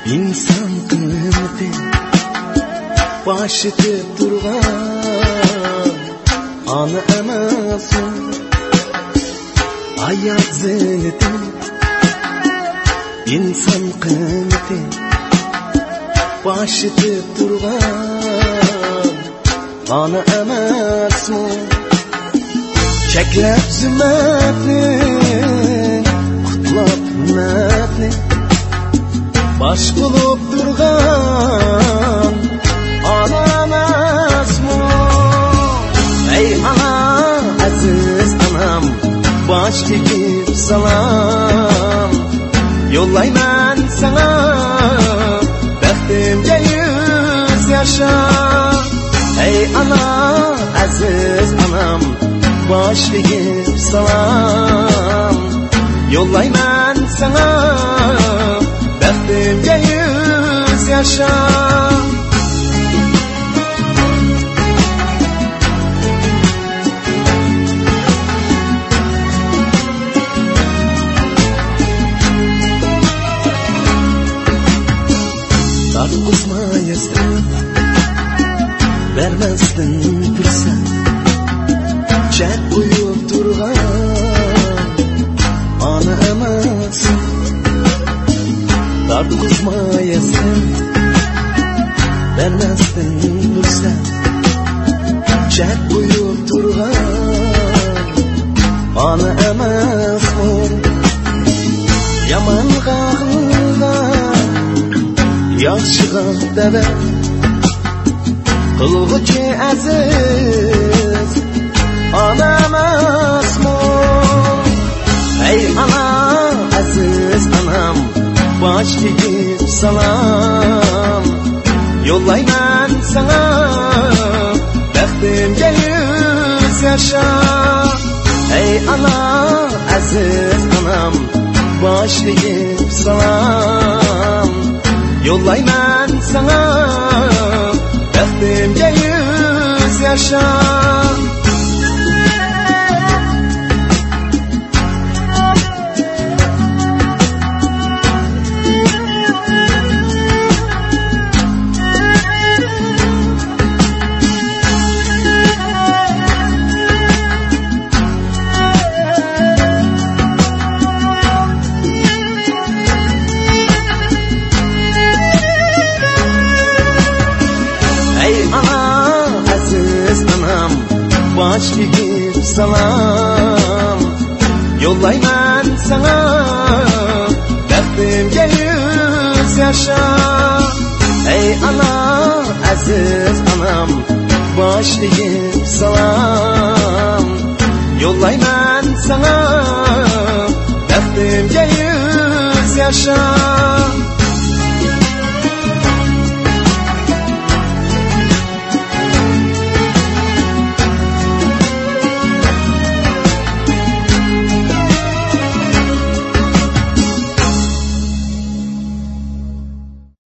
İnsan kıymeti başıda durgan ana emasin hayat zineti. İnsan kıymeti başıda durgan ana emasin çeklep zümmetni kutlap hürmetni baş bulup durgan ana emasmi. Ey ana, aziz anam, baş egib salam yollayman sana baxtimga yuz yaşa. Ey ana, aziz anam, baş egib salam yollayman sana baxtimga yuz yaşa. Tartışmayasın, vermezsin fırsat, çek uyup durgan ana emasın. Tartışmayasın, vermezsin fırsat, çek uyup durgan ana emasın. Yaman kağıldan yaxşıga dəvət qılğıcı əziz ana emasmi. Ey ana, aziz anam, baş egib salam yollayman sana baxtimga yuz yaşa. Ey ana, aziz anam, baş egib salam yollayman sana baxtimga yuz yaşa. Baş egib salam yollayman sana baxtimga yuz yaşa. Ey ana, aziz anam, baş egib salam yollayman sana baxtimga yuz yaşa.